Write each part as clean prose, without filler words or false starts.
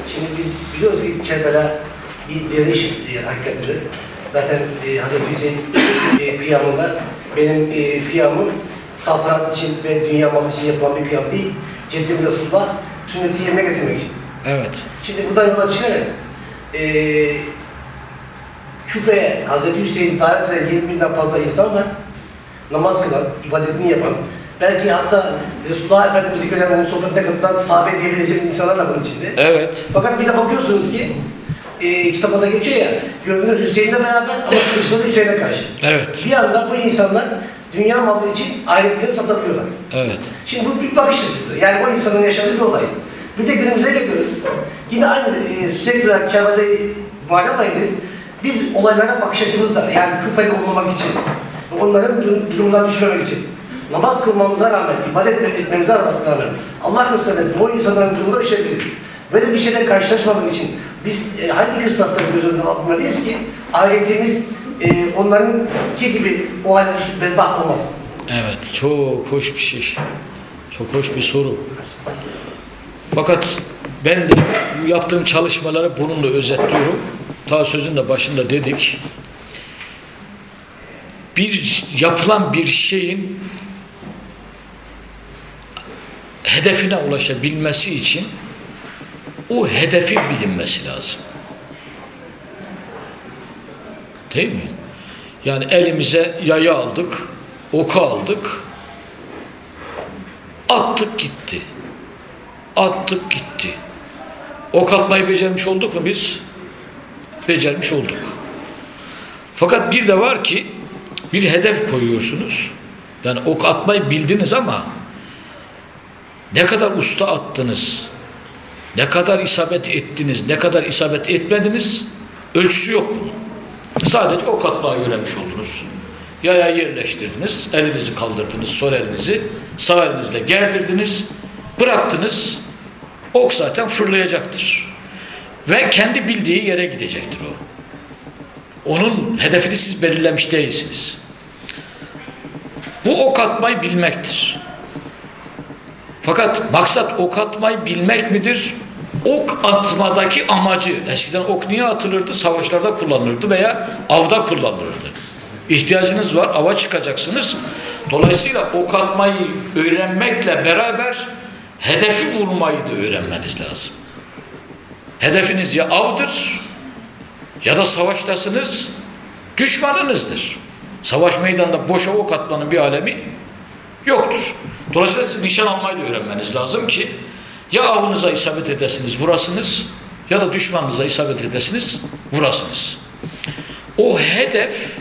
Şimdi biz biliyoruz ki Kerbela bir direniş hakikatidir. Zaten Hazreti Hüseyin kıyamında benim kıyamım saltanat için ve dünya malı için yapılan bir kıyam değil. Ceddim Resulullah sünneti yerine getirmek için. Evet. Şimdi buradan yola çıkarak Küfe'ye Hazreti Hüseyin davet eden 20.000'den fazla insan var. Namaz kılan, ibadetini yapan, belki hatta Resulullah Efendimiz'i gören onun sohbetine katılan sahabe diyebileceğimiz insanlar da bunun içinde. Evet. Fakat bir de bakıyorsunuz ki kitapta geçiyor ya, gördüğünüz Hüseyin'le beraber ama kılıçları Hüseyin'e karşı. Evet. Bir anda bu insanlar dünya malı için ahiretlerini satabiliyorlar. Evet. Şimdi bu bir bakış açısı. Yani o insanın yaşadığı bir olay. Bir de günümüze geliyoruz. Yine aynı sürekli olarak Kerbela'yı bağlamayız. Biz olaylara bakış açımızda, yani Küfe'yi olmamak için, onların durumundan düşmemek için, namaz kılmamıza rağmen, ibadet etmemize rağmen, Allah göstermesin o insanların durumunda düşebiliriz. Böyle bir şeyle karşılaşmamak için biz hangi kıstasları göz önüne almalıyız ki ahiretimiz onlarınki gibi o halde bedbaht olmasın? Evet, çok hoş bir şey. Çok hoş bir soru. Fakat ben de yaptığım çalışmaları bununla özetliyorum. Ta sözün de başında dedik. Yapılan bir şeyin hedefine ulaşabilmesi için o hedefin bilinmesi lazım. Değil mi? Yani elimize yayı aldık, oku aldık, attık gitti. Attık gitti. Ok atmayı becermiş olduk mu biz? Becermiş olduk. Fakat bir de var ki bir hedef koyuyorsunuz. Yani ok atmayı bildiniz ama ne kadar usta attınız, ne kadar isabet ettiniz, ne kadar isabet etmediniz ölçüsü yok bunun. Sadece ok atmayı öğrenmiş oldunuz. Yaya yerleştirdiniz, elinizi kaldırdınız, sol elinizi sağ elinizle gerdirdiniz, bıraktınız, ok zaten fırlayacaktır. Ve kendi bildiği yere gidecektir o. Onun hedefini siz belirlemiş değilsiniz. Bu ok atmayı bilmektir. Fakat maksat ok atmayı bilmek midir? Ok atmadaki amacı, eskiden ok niye atılırdı? Savaşlarda kullanılırdı veya avda kullanılırdı. İhtiyacınız var, ava çıkacaksınız. Dolayısıyla ok atmayı öğrenmekle beraber hedefi vurmayı da öğrenmeniz lazım. Hedefiniz ya avdır ya da savaştasınız, düşmanınızdır. Savaş meydanında boşa ok atmanın bir alemi yoktur. Dolayısıyla siz nişan almayı da öğrenmeniz lazım ki ya avınıza isabet edesiniz, vurasınız ya da düşmanınıza isabet edesiniz, vurasınız. O hedef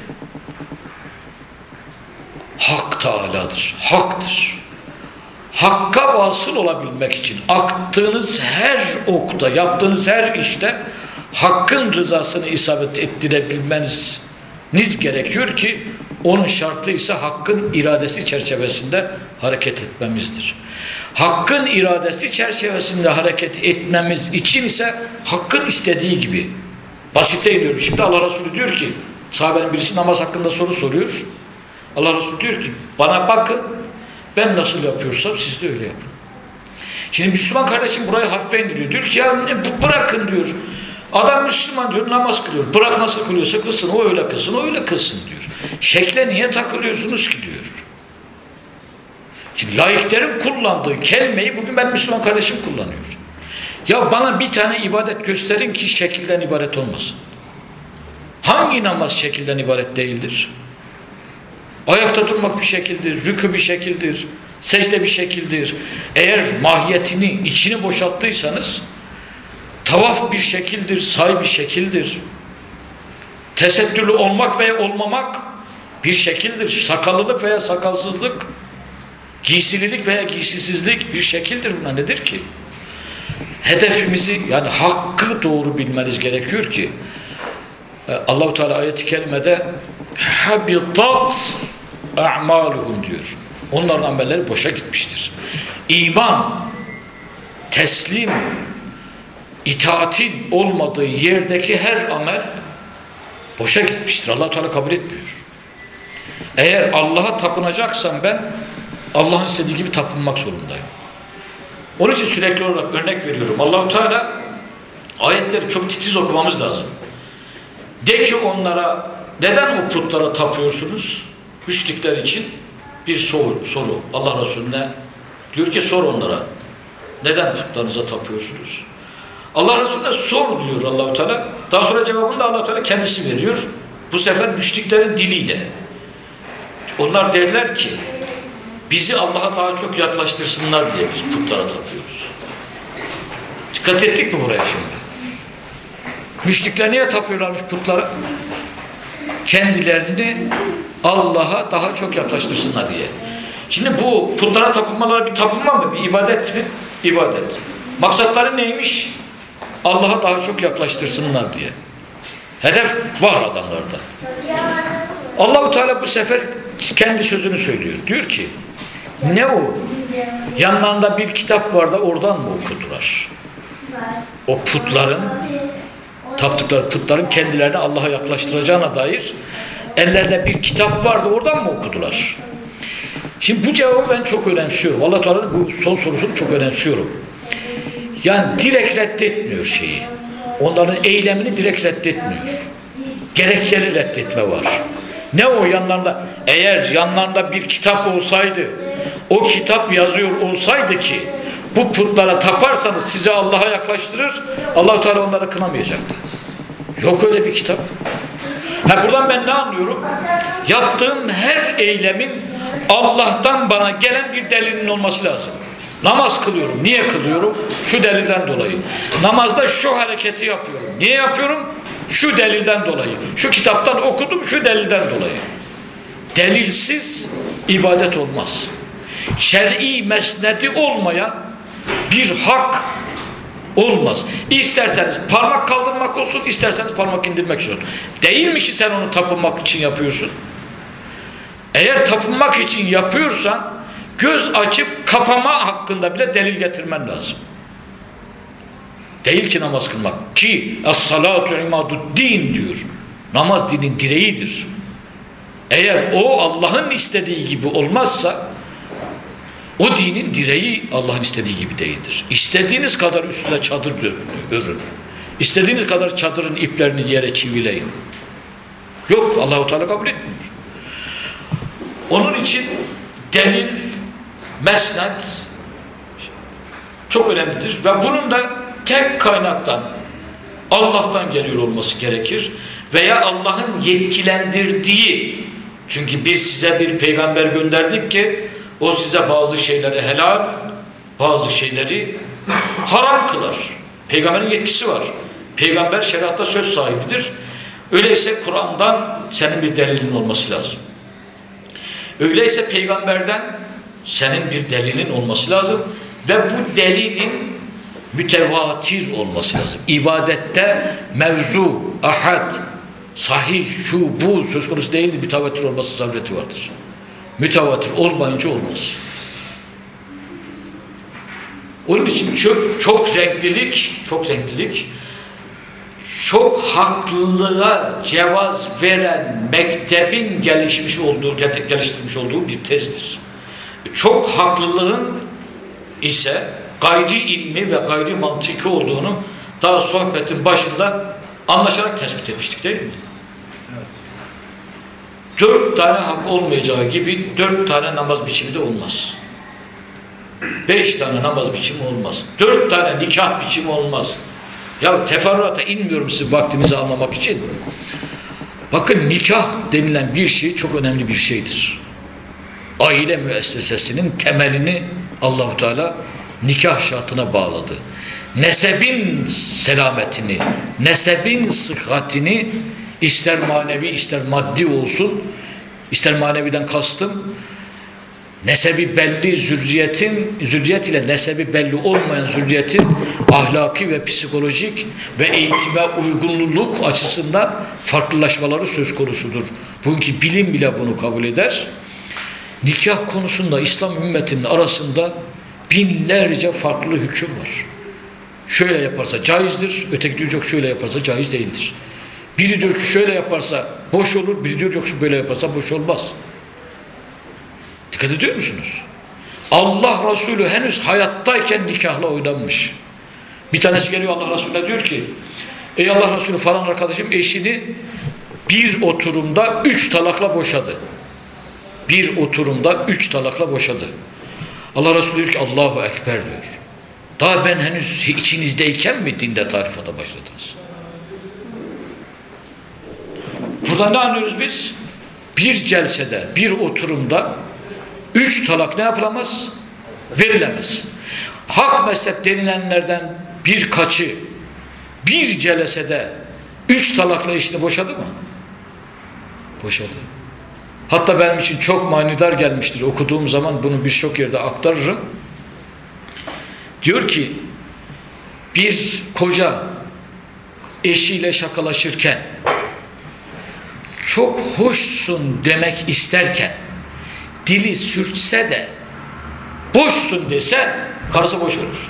Hak Teâlâ'dır, haktır. Hakka vasıl olabilmek için attığınız her okta, yaptığınız her işte Hakk'ın rızasını isabet ettirebilmeniz gerekiyor ki onun şartı ise Hakk'ın iradesi çerçevesinde hareket etmemizdir. Hakk'ın iradesi çerçevesinde hareket etmemiz için ise Hakk'ın istediği gibi. Basite iniyorum. Şimdi Allah Resulü diyor ki, sahabenin birisi namaz hakkında soru soruyor. Allah Resulü diyor ki, bana bakın, ben nasıl yapıyorsam siz de öyle yapın. Şimdi Müslüman kardeşim burayı hafife indiriyor. Diyor ki ya bırakın diyor. Adam Müslüman diyor, namaz kılıyor. Bırak nasıl kılıyorsa kılsın, o öyle kılsın, o öyle kılsın diyor. Şekle niye takılıyorsunuz ki diyor. Şimdi laiklerin kullandığı kelimeyi bugün ben Müslüman kardeşim kullanıyor. Ya bana bir tane ibadet gösterin ki şekilden ibaret olmasın. Hangi namaz şekilden ibaret değildir? Ayakta durmak bir şekildir, rükû bir şekildir, secde bir şekildir. Eğer mahiyetini, içini boşalttıysanız tavaf bir şekildir, say bir şekildir. Tesettürlü olmak veya olmamak bir şekildir. Sakallılık veya sakalsızlık, giysililik veya giysisizlik bir şekildir. Buna nedir ki? Hedefimizi, yani hakkı doğru bilmeniz gerekiyor ki Allah-u Teala ayet-i kerimede habitat a'maluhum diyor. Onların amelleri boşa gitmiştir. İman, teslim, itaatin olmadığı yerdeki her amel boşa gitmiştir. Allah-u Teala kabul etmiyor. Eğer Allah'a tapınacaksam ben Allah'ın istediği gibi tapınmak zorundayım. Onun için sürekli olarak örnek veriyorum. Allah-u Teala Ayetleri çok titiz okumamız lazım. De ki onlara, neden o putlara tapıyorsunuz? Müşrikler için bir soru. Allah Resulüne diyor ki sor onlara. Neden putlarınıza tapıyorsunuz? Allah Resulüne sor diyor Allah-u Teala. Daha sonra cevabını da Allah-u Teala kendisi veriyor. Bu sefer müşriklerin diliyle. Onlar derler ki bizi Allah'a daha çok yaklaştırsınlar diye biz putlara tapıyoruz. Dikkat ettik mi buraya şimdi? Müşrikler niye tapıyorlarmış putlara? Kendilerini Allah'a daha çok yaklaştırsınlar diye. Şimdi bu putlara tapınmaları bir tapınma mı? Bir ibadet mi? İbadet. Maksatları neymiş? Allah'a daha çok yaklaştırsınlar diye. Hedef var adamlarda. Allah-u Teala bu sefer kendi sözünü söylüyor. Diyor ki ne o? Yanlarında bir kitap var da oradan mı okudular? O putların, taptıkları putların kendilerini Allah'a yaklaştıracağına dair ellerinde bir kitap vardı, oradan mı okudular? Şimdi bu cevabı ben çok önemsiyorum. Allah Teala'nın bu son sorusunu çok önemsiyorum. Yani direkt reddetmiyor şeyi. Onların eylemini direkt reddetmiyor. Gerekçeli reddetme var. Ne o yanlarında? Eğer yanlarında bir kitap olsaydı, o kitap yazıyor olsaydı ki bu putlara taparsanız sizi Allah'a yaklaştırır, Allah-u Teala onları kınamayacaktı. Yok öyle bir kitap. Buradan ben ne anlıyorum? Yaptığım her eylemin Allah'tan bana gelen bir delilin olması lazım. Namaz kılıyorum. Niye kılıyorum? Şu delilden dolayı. Namazda şu hareketi yapıyorum. Niye yapıyorum? Şu delilden dolayı. Şu kitaptan okudum, şu delilden dolayı. Delilsiz ibadet olmaz. Şer'i mesnedi olmayan bir hak olmaz. İsterseniz parmak kaldırmak olsun, isterseniz parmak indirmek olsun. Değil mi ki sen onu tapınmak için yapıyorsun? Eğer tapınmak için yapıyorsan göz açıp kapama hakkında bile delil getirmen lazım. Değil ki namaz kılmak. Ki as-salatu imadu'd-din diyor. Namaz dinin direğidir. Eğer o Allah'ın istediği gibi olmazsa o dinin direği Allah'ın istediği gibi değildir. İstediğiniz kadar üstüne çadır örün. İstediğiniz kadar çadırın iplerini yere çivileyin. Yok, Allah-u Teala kabul etmiyor. Onun için delil, mesnet çok önemlidir ve bunun da tek kaynaktan Allah'tan geliyor olması gerekir veya Allah'ın yetkilendirdiği, çünkü biz size bir peygamber gönderdik ki o size bazı şeyleri helal, bazı şeyleri haram kılar. Peygamberin yetkisi var. Peygamber şeriatta söz sahibidir. Öyleyse Kur'an'dan senin bir delilin olması lazım. Öyleyse peygamberden senin bir delilin olması lazım ve bu delilin mütevatir olması lazım. İbadette mevzu, ahad, sahih, şu, bu söz konusu değildir. Mütevatir olması zarureti vardır. Mütevatir olmayınca olmaz. Onun için çok renklilik, çok haklılığa cevaz veren mektebin geliştirmiş olduğu bir tezdir. Çok haklılığın ise gayri ilmi ve gayri mantıki olduğunu daha sohbetin başında anlaşarak tespit etmiştik değil mi? Evet. 4 tane hak olmayacağı gibi 4 tane namaz biçimi de olmaz. 5 tane namaz biçimi olmaz. 4 tane nikah biçimi olmaz. Ya teferruata inmiyorum size vaktinizi anlamak için. Bakın nikah denilen bir şey çok önemli bir şeydir. Aile müessesesinin temelini Allah-u Teala nikah şartına bağladı. Nesebin selametini, nesebin sıhhatini ister manevi ister maddi olsun, ister maneviden kastım, nesebi belli zürriyet ile nesebi belli olmayan zürriyetin ahlaki ve psikolojik ve eğitime uygunluluk açısından farklılaşmaları söz konusudur. Bugünkü bilim bile bunu kabul eder. Nikah konusunda İslam ümmetinin arasında binlerce farklı hüküm var. Şöyle yaparsa caizdir, öteki diyor yok şöyle yaparsa caiz değildir. Biri diyor ki şöyle yaparsa boş olur, biri diyor yok şu böyle yaparsa boş olmaz. Dikkat ediyor musunuz? Allah Resulü henüz hayattayken nikahla oynanmış. Bir tanesi geliyor Allah Resulüne diyor ki ey Allah Resulü falan arkadaşım eşini bir oturumda 3 talakla boşadı. Bir oturumda 3 talakla boşadı. Allah Resulü diyor ki Allahu Ekber diyor. Daha ben henüz içinizdeyken mi dinde tarifata başladınız? Buradan ne anlıyoruz biz? Bir celsede, bir oturumda 3 talak ne yapılamaz? Verilemez. Hak mezhep denilenlerden birkaçı bir celsede 3 talakla eşini boşadı mı? Boşadı. Hatta benim için çok manidar gelmiştir. Okuduğum zaman bunu birçok yerde aktarırım. Diyor ki bir koca eşiyle şakalaşırken çok hoşsun demek isterken dili sürtse de boşsun dese karısı boş olur.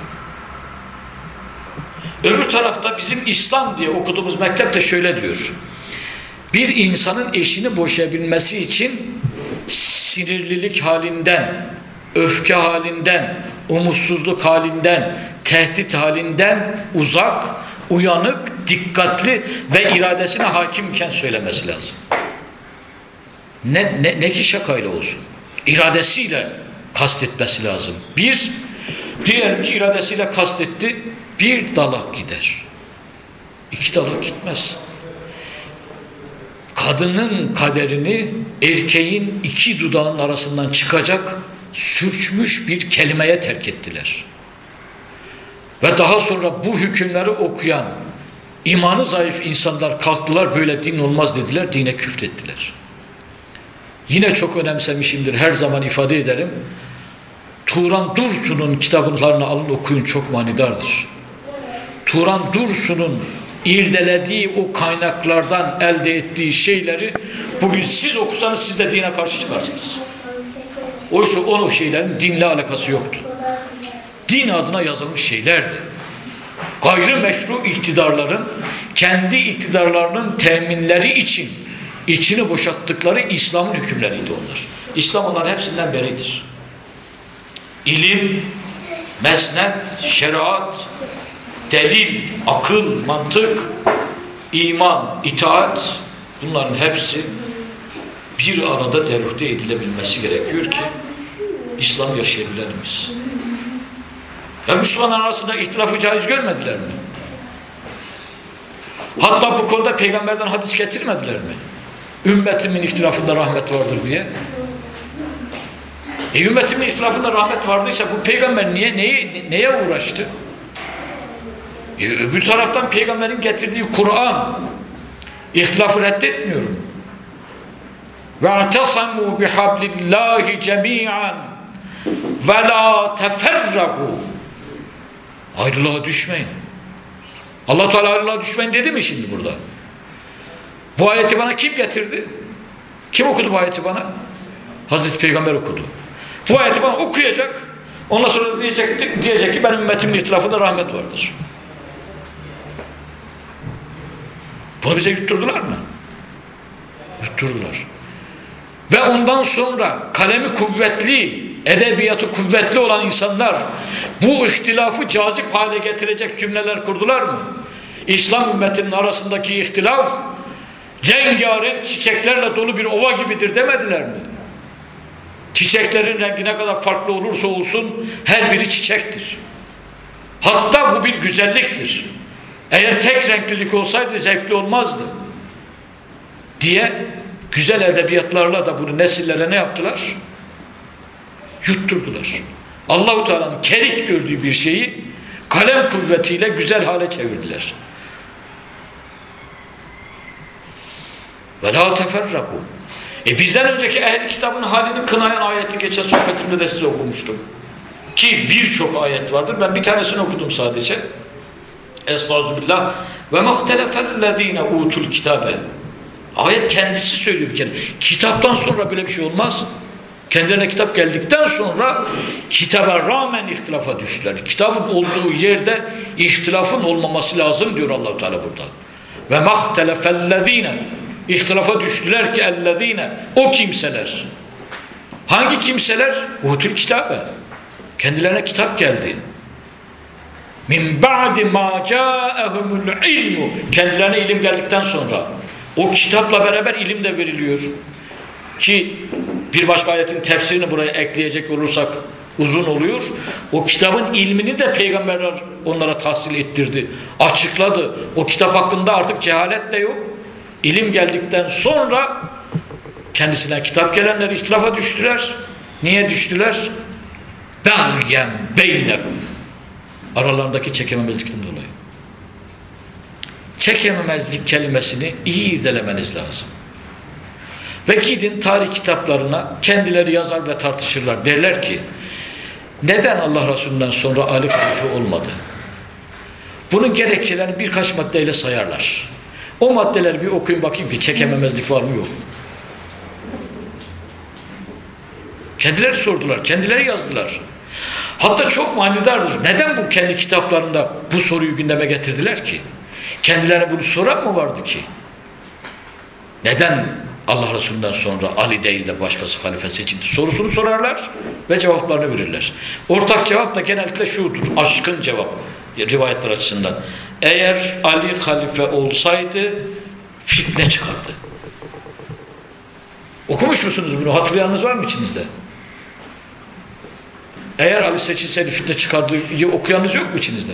Öbür tarafta bizim İslam diye okuduğumuz mektepte şöyle diyor. Bir insanın eşini boşayabilmesi için sinirlilik halinden, öfke halinden, umutsuzluk halinden, tehdit halinden uzak, uyanık, dikkatli ve iradesine hakimken söylemesi lazım. Ne ki şakayla olsun. İradesiyle kastetmesi lazım. Bir, diyelim ki iradesiyle kastetti, bir dalak gider. 2 dalak gitmez. Kadının kaderini erkeğin 2 dudağının arasından çıkacak sürçmüş bir kelimeye terk ettiler. Ve daha sonra bu hükümleri okuyan imanı zayıf insanlar kalktılar, böyle din olmaz dediler, dine küfrettiler. Yine çok önemsemişimdir, her zaman ifade ederim. Turan Dursun'un kitaplarını alın okuyun, çok manidardır. Turan Dursun'un irdelediği o kaynaklardan elde ettiği şeyleri bugün siz okusanız siz de dine karşı çıkarsınız. Oysa o şeylerin dinle alakası yoktu. Din adına yazılmış şeylerdi. Gayrimeşru iktidarların kendi iktidarlarının teminleri için içini boşalttıkları İslam'ın hükümleriydi onlar. İslam onların hepsinden beridir. İlim, mesnet, şeriat, delil, akıl, mantık, iman, itaat, bunların hepsi bir arada derühte edilebilmesi gerekiyor ki İslam yaşayabilenimiz. Ya Müslümanlar arasında ihtilafı caiz görmediler mi? Hatta bu konuda peygamberden hadis getirmediler mi? Ümmetimin ihtilafında rahmet vardır diye. Ümmetimin ihtilafında rahmet vardıysa bu peygamber neye uğraştı? Öbür taraftan peygamberin getirdiği Kur'an ihtilafı reddetmiyorum. وَاَعْتَصَمُوا بِحَبْلِ اللّٰهِ جَمِيعًا وَلَا تَفَرَّقُوا Ayrılığa düşmeyin. Allah Teala ayrılığa düşmeyin dedi mi şimdi burada? Bu ayeti bana kim getirdi? Kim okudu bu ayeti bana? Hazreti Peygamber okudu. Bu ayeti bana okuyacak. Ondan sonra diyecek ki benim ümmetimin ihtilafında rahmet vardır. Bunu bize yutturdular mı? Yutturdular. Ve ondan sonra kalemi kuvvetli, edebiyatı kuvvetli olan insanlar bu ihtilafı cazip hale getirecek cümleler kurdular mı? İslam ümmetinin arasındaki ihtilaf rengarenk çiçeklerle dolu bir ova gibidir demediler mi? Çiçeklerin rengi ne kadar farklı olursa olsun her biri çiçektir. Hatta bu bir güzelliktir. Eğer tek renklilik olsaydı zevkli olmazdı diye güzel edebiyatlarla da bunu nesillere ne yaptılar? Yutturdular. Allah-u Teala'nın kerik gördüğü bir şeyi kalem kuvvetiyle güzel hale çevirdiler. Ve la teferraku. Bizden önceki ehli kitabın halini kınayan ayeti geçen sohbetimde de size okumuştum. Ki birçok ayet vardır. Ben bir tanesini okudum sadece. Estağfirullah. Ve mahtelefellezine utul kitabe. Ayet kendisi söylüyor bir kere. Kitaptan sonra böyle bir şey olmaz. Kendilerine kitap geldikten sonra kitaba rağmen ihtilafa düştüler. Kitabın olduğu yerde ihtilafın olmaması lazım diyor Allah-u Teala burada. Ve mahtelefellezine, ihtilafa düştüler ki ellezine, o kimseler. Hangi kimseler? Utul kitabe. Kendilerine kitap geldi. Min ba'di ma ca'ahumul ilmu. Kendilerine ilim geldikten sonra. O kitapla beraber ilim de veriliyor. Ki bir başka ayetin tefsirini buraya ekleyecek olursak uzun oluyor. O kitabın ilmini de peygamberler onlara tahsil ettirdi. Açıkladı. O kitap hakkında artık cehalet de yok. İlim geldikten sonra kendisine kitap gelenler ihtilafa düştüler. Niye düştüler? Bagyen beynekum. Aralarındaki çekememezlikten dolayı. Çekememezlik kelimesini iyi irdelemeniz lazım. Ve gidin tarih kitaplarına kendileri yazar ve tartışırlar. Derler ki neden Allah Resulü'nden sonra Ali halife olmadı? Bunun gerekçelerini birkaç maddeyle sayarlar. O maddeleri bir okuyun bakayım ki çekememezlik var mı yok. Kendileri sordular, kendileri yazdılar. Hatta çok manidardır. Neden bu kendi kitaplarında bu soruyu gündeme getirdiler ki? Kendilerine bunu soran mı vardı ki? Neden Allah Resulü'nden sonra Ali değil de başkası halife seçildi sorusunu sorarlar ve cevaplarını verirler. Ortak cevap da genellikle şudur. Aşkın cevap rivayetler açısından. Eğer Ali halife olsaydı fitne çıkardı. Okumuş musunuz bunu? Hatırlayanınız var mı içinizde? Eğer Ali seçilseydi fitne çıkardı okuyanınız yok mu içinizde?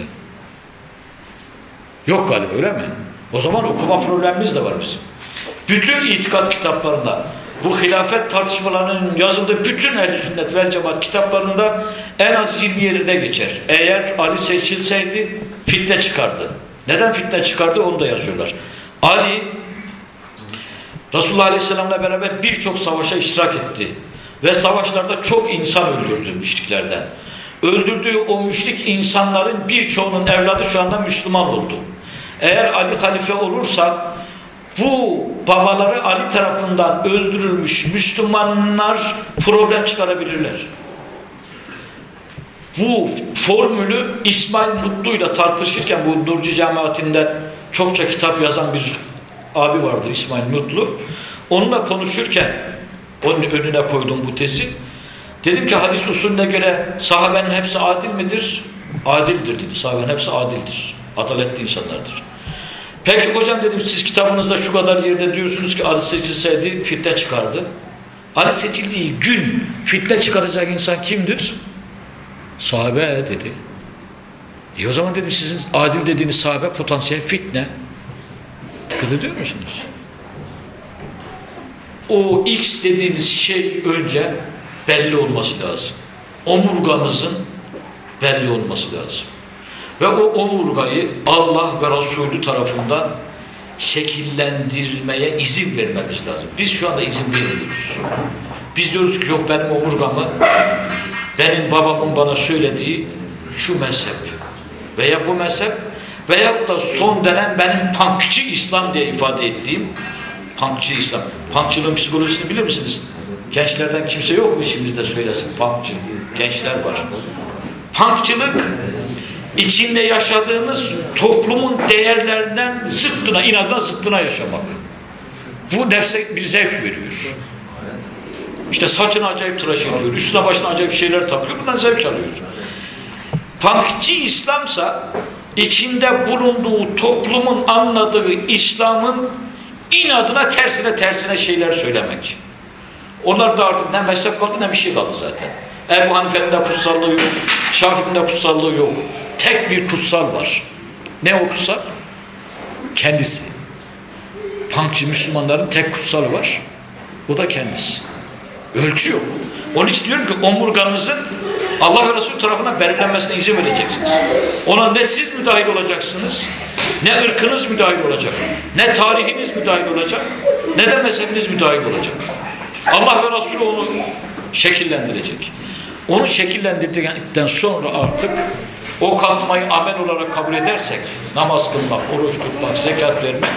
Yok galiba öyle mi? O zaman okuma problemimiz de var bizim. Bütün itikat kitaplarında bu hilafet tartışmalarının yazıldığı bütün ehl-i sünnet vel cemaat kitaplarında en az 20 yerinde geçer. Eğer Ali seçilseydi fitne çıkardı. Neden fitne çıkardı onu da yazıyorlar. Ali Resulullah Aleyhisselam'la beraber birçok savaşa iştirak etti. Ve savaşlarda çok insan öldürdü müşriklerden. Öldürdüğü o müşrik insanların birçoğunun evladı şu anda Müslüman oldu. Eğer Ali halife olursa bu babaları Ali tarafından öldürülmüş Müslümanlar problem çıkarabilirler. Bu formülü İsmail Mutlu'yla tartışırken bu Nurcu cemaatinden çokça kitap yazan bir abi vardır İsmail Mutlu. Onunla konuşurken onun önüne koydum bu tezi. Dedim ki hadis usulüne göre sahabenin hepsi adil midir? Adildir dedi. Sahabenin hepsi adildir. Adaletli insanlardır. Peki hocam dedim siz kitabınızda şu kadar yerde diyorsunuz ki Ali seçilseydi fitne çıkardı. Ali seçildiği gün fitne çıkaracak insan kimdir? Sahabe dedi. O zaman dedim sizin adil dediğiniz sahabe potansiyel fitne. Dikkat ediyor musunuz? O X dediğimiz şey önce belli olması lazım. Omurgamızın belli olması lazım. Ve o omurgayı Allah ve Resulü tarafından şekillendirmeye izin vermemiz lazım. Biz şu anda izin vermiyoruz. Biz diyoruz ki yok benim omurgamı benim babamın bana söylediği şu mezhep veya bu mezhep veyahut da son dönem benim punkçı İslam diye ifade ettiğim punkçı İslam. Punkçılığın psikolojisini bilir misiniz? Gençlerden kimse yok mu içimizde söylesin punkçı? Gençler var. Punkçılık içinde yaşadığımız toplumun değerlerinden zıttına, inadına zıttına yaşamak. Bu nefse bir zevk veriyor. İşte saçını acayip tıraş ediyor, üstüne başına acayip şeyler takıyor, bundan zevk alıyor. Punkçı İslamsa içinde bulunduğu toplumun anladığı İslam'ın inadına tersine şeyler söylemek. Onlar da artık ne mezhep kaldı ne bir şey kaldı zaten. Ebu Hanife'nin de kutsallığı yok, Şafii'nin de kutsallığı yok. Tek bir kutsal var. Ne o kutsal? Kendisi. Punkçı Müslümanların tek kutsalı var. O da kendisi. Ölçü yok. Onun için diyorum ki omurganızın Allah ve Resulü tarafından belirlenmesine izin vereceksiniz. Ona ne siz müdahil olacaksınız, ne ırkınız müdahil olacak, ne tarihiniz müdahil olacak, ne de mezhebiniz müdahil olacak. Allah ve Resulü onu şekillendirecek. Onu şekillendirdikten sonra artık o katmayı amel olarak kabul edersek, namaz kılmak, oruç tutmak, zekat vermek,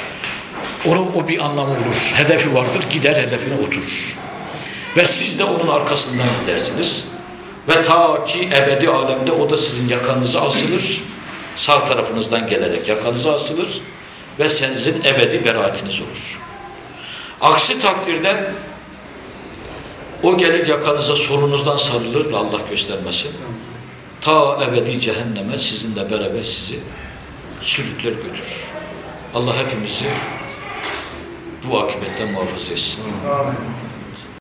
o bir anlamı olur. Hedefi vardır, gider hedefine oturur. Ve siz de onun arkasından gidersiniz. Ve ta ki ebedi alemde o da sizin yakanıza asılır. Sağ tarafınızdan gelerek yakanıza asılır. Ve sizin ebedi beraatiniz olur. Aksi takdirde o gelir yakanıza solunuzdan sarılır da Allah göstermesin. ta ebedi cehenneme sizinle beraber sizi sürükler götürür. Allah hepimizi bu akibetten muhafaza etsin. Amin.